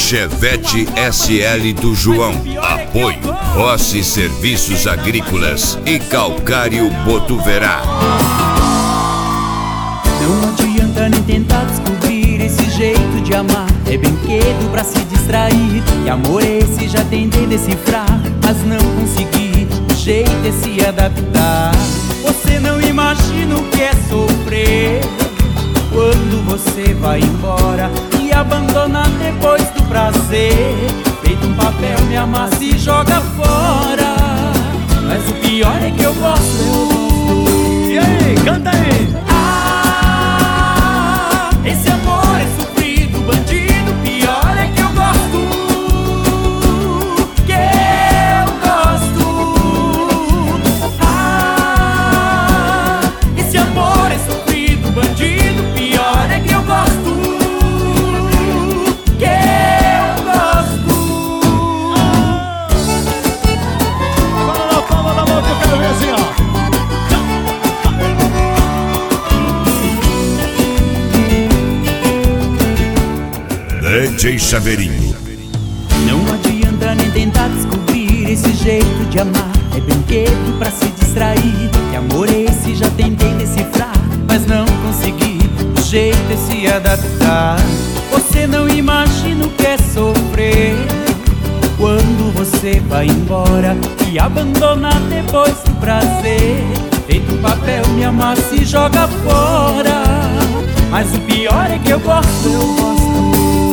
Chevette SL do João. Apoio Rossi Serviços Agrícolas e Calcário Botuverá. Não adianta nem tentar descobrir esse jeito de amar. É brinquedo pra se distrair. E amor esse já tentei decifrar, mas não consegui. O jeito é se adaptar. Você não imagina o que é sofrer quando você vai embora e abandona depois do prazer. Feito um papel, me amassa e joga fora. Mas o pior é que eu gosto. E aí, canta aí! Esse amor é sofrido, bandido. Pior é que eu gosto. Que eu gosto. Esse amor é sofrido, bandido. Pior é que eu gosto. Que eu gosto. Agora na palma da mão que eu quero ver assim, ó. DJ Chaveirinho. Não adianta nem tentar descobrir esse jeito de amar. É brinquedo pra se distrair. Que amor esse já tentei decifrar, mas não consegui. O jeito é se adaptar. Você não imagina o que é sofrer quando você vai embora e abandona depois do prazer. Feito um papel, me amassa e joga fora. Mas o pior é que eu gosto.